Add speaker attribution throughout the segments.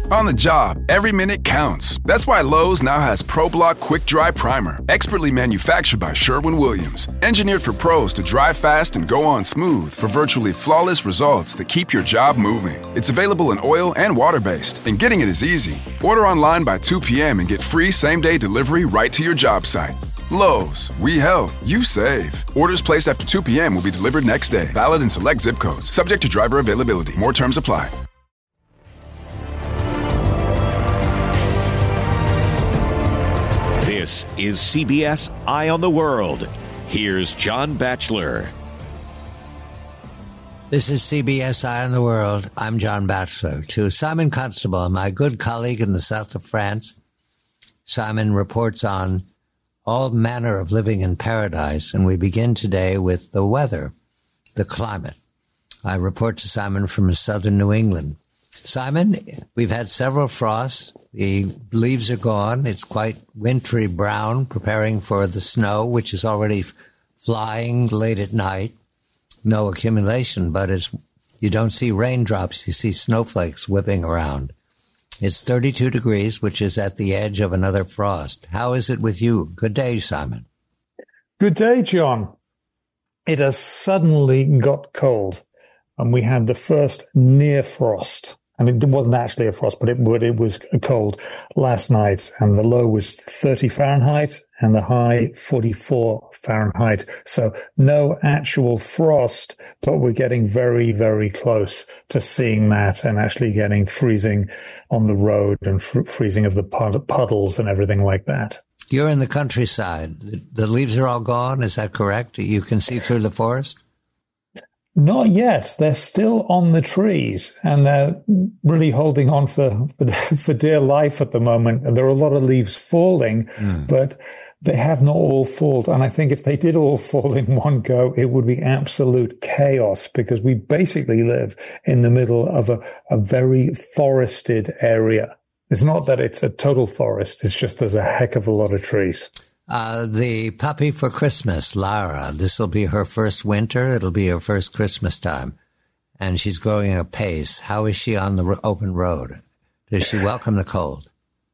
Speaker 1: On the job, every minute counts. That's why Lowe's now has ProBlock Quick Dry Primer, expertly manufactured by Sherwin-Williams. Engineered for pros to dry fast and go on smooth for virtually flawless results that keep your job moving. It's available in oil and water-based, and getting it is easy. Order online by 2 p.m. and get free same-day delivery right to your job site. Lowe's, we help, you save. Orders placed after 2 p.m. will be delivered next day. Valid in select zip codes. Subject to driver availability. More terms apply.
Speaker 2: This is CBS Eye on the World. Here's John Batchelor.
Speaker 3: This is CBS Eye on the World. I'm John Batchelor. To Simon Constable, my good colleague in the south of France, Simon reports on all manner of living in paradise, and we begin today with the weather, the climate. I report to Simon from southern New England. Simon, we've had several frosts. The leaves are gone. It's quite wintry brown, preparing for the snow, which is already flying late at night. No accumulation, but you don't see raindrops. You see snowflakes whipping around. It's 32 degrees, which is at the edge of another frost. How is it with you? Good day, Simon.
Speaker 4: Good day, John. It has suddenly got cold, and we had the first near frost. I mean, it wasn't actually a frost, but it was cold last night, and the low was 30 Fahrenheit and the high 44 Fahrenheit. So no actual frost, but we're getting very, very close to seeing that and actually getting freezing on the road and freezing of the puddles and everything like that.
Speaker 3: You're in the countryside. The leaves are all gone. Is that correct? You can see through the forest?
Speaker 4: Not yet. They're still on the trees, and they're really holding on for dear life at the moment. And there are a lot of leaves falling, but they have not all fallen. And I think if they did all fall in one go, it would be absolute chaos, because we basically live in the middle of a very forested area. It's not that it's a total forest. It's just there's a heck of a lot of trees.
Speaker 3: The puppy for Christmas, Lara, this will be her first winter. It'll be her first Christmas time. And she's growing apace. How is she on the open road? Does she welcome the cold?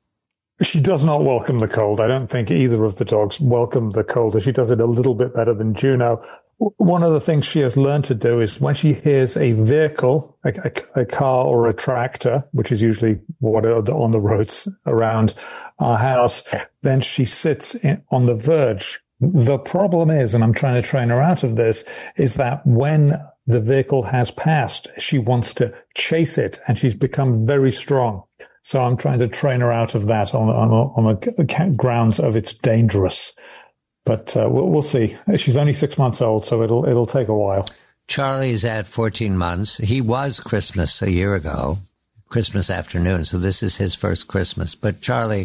Speaker 4: She does not welcome the cold. I don't think either of the dogs welcome the cold. She does it a little bit better than Juno. One of the things she has learned to do is when she hears a vehicle, a car or a tractor, which is usually what are on the roads around our house, then she sits on the verge. The problem is, and I'm trying to train her out of this, is that when the vehicle has passed, she wants to chase it, and she's become very strong. So I'm trying to train her out of that on the grounds of it's dangerous. But we'll see. She's only 6 months old, so it'll take a while.
Speaker 3: Charlie's at 14 months. He was Christmas a year ago, Christmas afternoon, so this is his first Christmas. But Charlie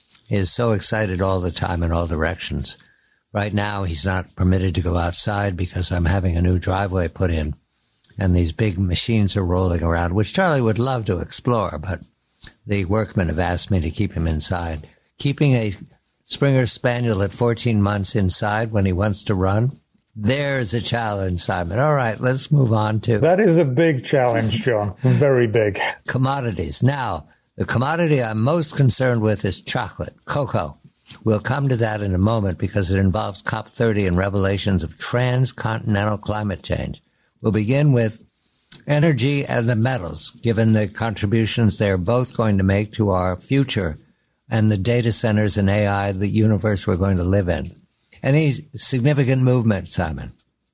Speaker 3: is so excited all the time in all directions. Right now, he's not permitted to go outside because I'm having a new driveway put in, and these big machines are rolling around, which Charlie would love to explore, but the workmen have asked me to keep him inside. Keeping a Springer Spaniel at 14 months inside when he wants to run, there's a challenge, Simon. All right, let's move on to...
Speaker 4: That is a big challenge, John. Very big.
Speaker 3: Commodities. Now, the commodity I'm most concerned with is chocolate, cocoa. We'll come to that in a moment because it involves COP30 and revelations of transcontinental climate change. We'll begin with energy and the metals, given the contributions they're both going to make to our future and the data centers and AI, the universe we're going to live in. Any significant movement, Simon?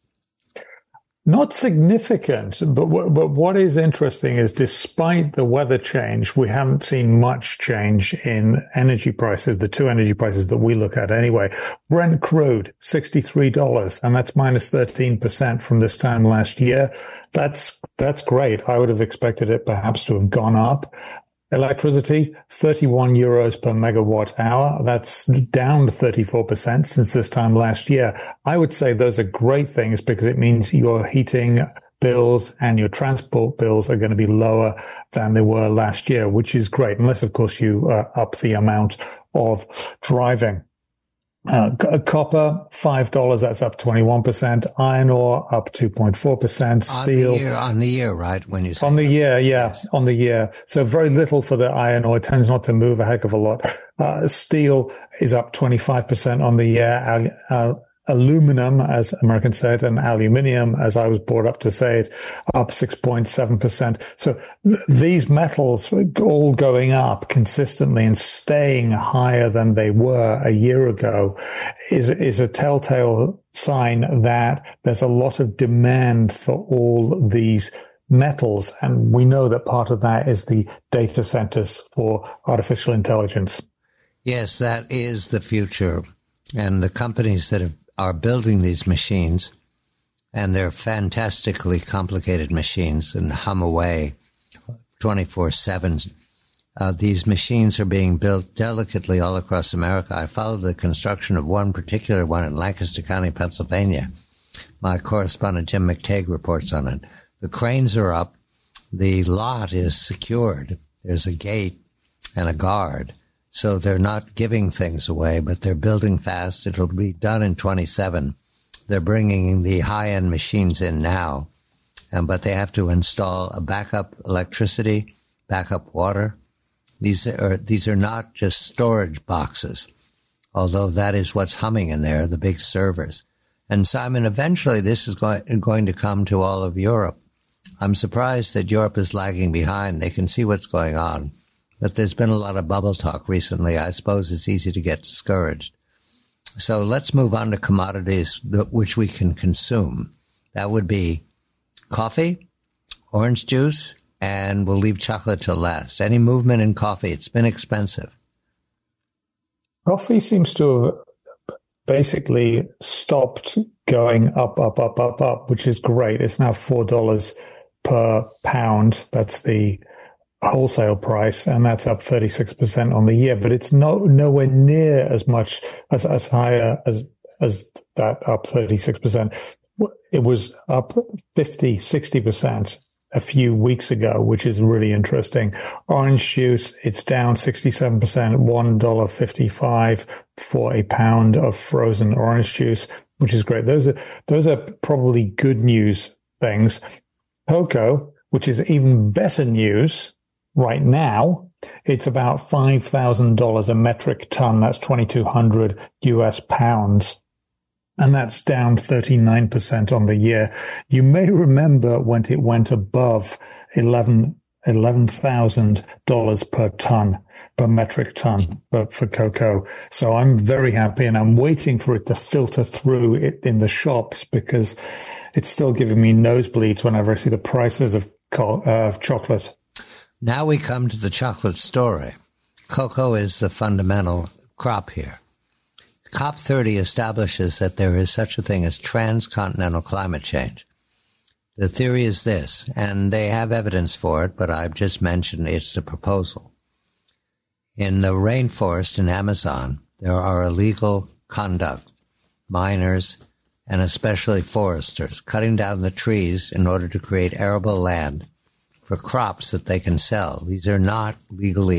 Speaker 4: Not significant, but what is interesting is despite the weather change, we haven't seen much change in energy prices, the two energy prices that we look at anyway. Brent crude, $63, and that's minus 13% from this time last year. That's great. I would have expected it perhaps to have gone up. Electricity, 31 euros per megawatt hour. That's down 34% since this time last year. I would say those are great things because it means your heating bills and your transport bills are going to be lower than they were last year, which is great, unless, of course, you up the amount of driving. Copper, $5, that's up 21%. Iron ore, up 2.4%. Steel.
Speaker 3: On the year, right? When you say
Speaker 4: on the year, yeah,
Speaker 3: yes.
Speaker 4: On the year. So very little for the iron ore. It tends not to move a heck of a lot. Steel is up 25% on the year. Aluminum, as Americans say it, and aluminium, as I was brought up to say it, up 6.7%. So these metals all going up consistently and staying higher than they were a year ago is a telltale sign that there's a lot of demand for all these metals. And we know that part of that is the data centers for artificial intelligence.
Speaker 3: Yes, that is the future. And the companies that are building these machines, and they're fantastically complicated machines and hum away 24/7. These machines are being built delicately all across America. I followed the construction of one particular one in Lancaster County, Pennsylvania. My correspondent Jim McTague reports on it. The cranes are up. The lot is secured. There's a gate and a guard. So they're not giving things away, but they're building fast. It'll be done in 27. They're bringing the high-end machines in now, but they have to install a backup electricity, backup water. These are not just storage boxes, although that is what's humming in there, the big servers. And Simon, eventually this is going to come to all of Europe. I'm surprised that Europe is lagging behind. They can see what's going on. But there's been a lot of bubble talk recently. I suppose it's easy to get discouraged. So let's move on to commodities which we can consume. That would be coffee, orange juice, and we'll leave chocolate till last. Any movement in coffee? It's been expensive.
Speaker 4: Coffee seems to have basically stopped going up, which is great. It's now $4 per pound. That's the wholesale price, and that's up 36% on the year, but it's nowhere near as much as higher as that, up 36%. It was up 50-60% a few weeks ago, which is really interesting. Orange juice, it's down 67%, $1.55 for a pound of frozen orange juice, which is great. Those are probably good news things. Cocoa, which is even better news. Right now, it's about $5,000 a metric ton. That's 2,200 US pounds. And that's down 39% on the year. You may remember when it went above $11,000 per ton, per metric ton for cocoa. So I'm very happy, and I'm waiting for it to filter through it in the shops because it's still giving me nosebleeds whenever I see the prices of chocolate.
Speaker 3: Now we come to the chocolate story. Cocoa is the fundamental crop here. COP30 establishes that there is such a thing as transcontinental climate change. The theory is this, and they have evidence for it, but I've just mentioned it's a proposal. In the rainforest in Amazon, there are illegal conduct, miners, and especially foresters, cutting down the trees in order to create arable land for crops that they can sell. These are not legally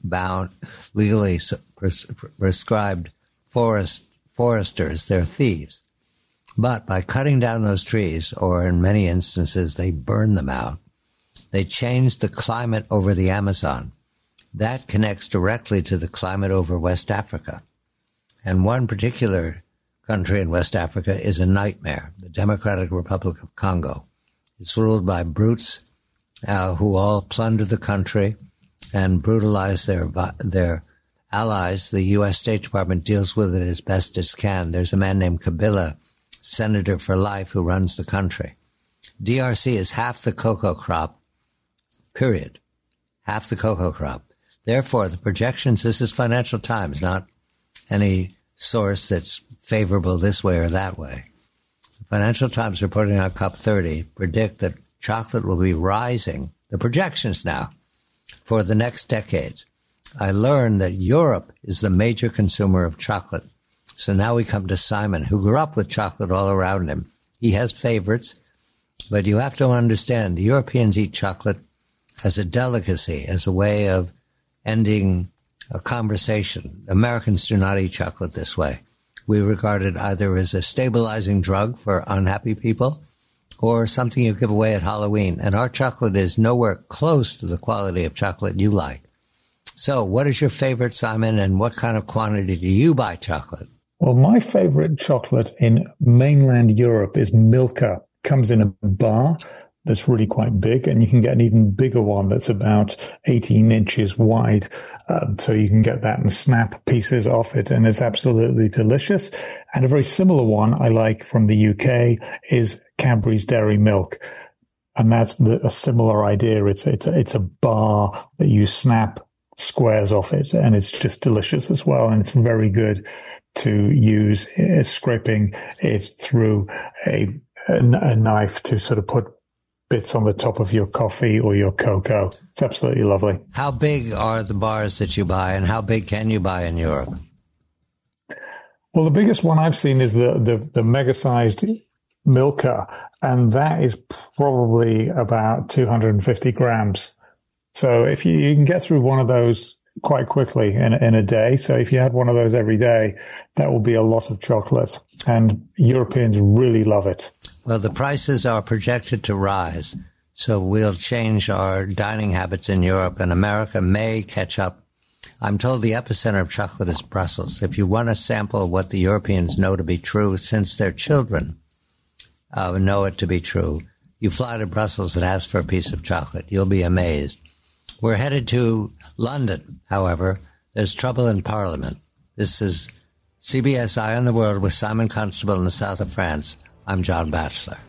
Speaker 3: prescribed foresters. They're thieves. But by cutting down those trees, or in many instances they burn them out, they change the climate over the Amazon. That connects directly to the climate over West Africa. And one particular country in West Africa is a nightmare, the Democratic Republic of Congo. It's ruled by brutes who all plunder the country and brutalize their allies. The U.S. State Department deals with it as best it can. There's a man named Kabila, senator for life, who runs the country. DRC is half the cocoa crop, period. Half the cocoa crop. Therefore, the projections, this is Financial Times, not any source that's favorable this way or that way. Financial Times reporting on COP30 predict that chocolate will be rising, the projections now, for the next decades. I learned that Europe is the major consumer of chocolate. So now we come to Simon, who grew up with chocolate all around him. He has favorites, but you have to understand, the Europeans eat chocolate as a delicacy, as a way of ending a conversation. Americans do not eat chocolate this way. we regard it either as a stabilizing drug for unhappy people or something you give away at Halloween. And our chocolate is nowhere close to the quality of chocolate you like. So what is your favorite, Simon, and what kind of quantity do you buy chocolate?
Speaker 4: Well, my favorite chocolate in mainland Europe is Milka. Comes in a bar that's really quite big, and you can get an even bigger one that's about 18 inches wide. So you can get that and snap pieces off it, and it's absolutely delicious. And a very similar one I like from the UK is Cadbury's Dairy Milk. And that's a similar idea. It's a bar that you snap squares off it, and it's just delicious as well. And it's very good to use scraping it through a knife to sort of put bits on the top of your coffee or your cocoa. It's absolutely lovely.
Speaker 3: How big are the bars that you buy, and how big can you buy in Europe?
Speaker 4: Well, the biggest one I've seen is the mega-sized Milka, and that is probably about 250 grams. So if you can get through one of those quite quickly in a day. So if you had one of those every day, that will be a lot of chocolate. And Europeans really love it.
Speaker 3: Well, the prices are projected to rise. So we'll change our dining habits in Europe, and America may catch up. I'm told the epicenter of chocolate is Brussels. If you want to sample what the Europeans know to be true, since their children know it to be true, you fly to Brussels and ask for a piece of chocolate. You'll be amazed. We're headed to London, however. There's trouble in Parliament. This is CBS Eye on the World with Simon Constable in the south of France. I'm John Batchelor.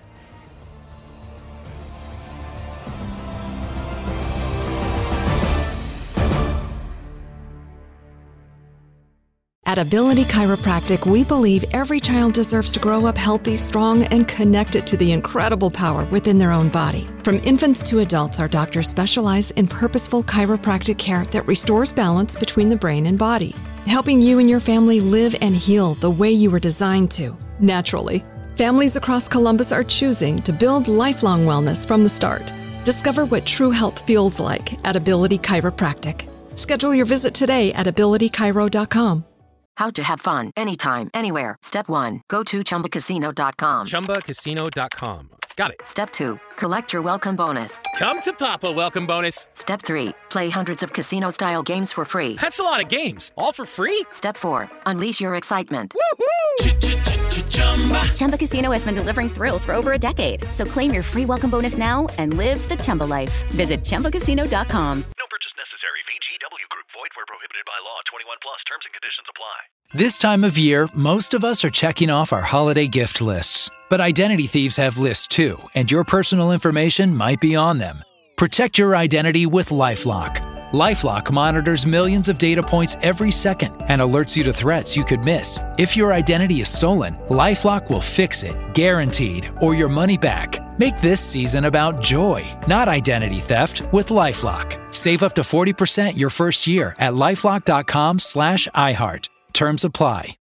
Speaker 5: At Ability Chiropractic, we believe every child deserves to grow up healthy, strong, and connected to the incredible power within their own body. From infants to adults, our doctors specialize in purposeful chiropractic care that restores balance between the brain and body, helping you and your family live and heal the way you were designed to, naturally. Families across Columbus are choosing to build lifelong wellness from the start. Discover what true health feels like at Ability Chiropractic. Schedule your visit today at abilitychiro.com.
Speaker 6: How to have fun anytime, anywhere. Step 1. Go to ChumbaCasino.com.
Speaker 7: ChumbaCasino.com. Got it.
Speaker 6: Step 2. Collect your welcome bonus.
Speaker 7: Come to Papa welcome bonus.
Speaker 6: Step 3. Play hundreds of casino-style games for free.
Speaker 7: That's a lot of games. All for free?
Speaker 6: Step 4. Unleash your excitement.
Speaker 7: Woohoo!
Speaker 8: Chumba Casino has been delivering thrills for over a decade. So claim your free welcome bonus now and live the Chumba life. Visit ChumbaCasino.com.
Speaker 9: VGW Group. Void where prohibited by law. 21 plus. Terms and conditions apply.
Speaker 10: This time of year, most of us are checking off our holiday gift lists. But identity thieves have lists too, and your personal information might be on them. Protect your identity with LifeLock. LifeLock monitors millions of data points every second and alerts you to threats you could miss. If your identity is stolen, LifeLock will fix it, guaranteed, or your money back. Make this season about joy, not identity theft, with LifeLock. Save up to 40% your first year at LifeLock.com/iHeart. Terms apply.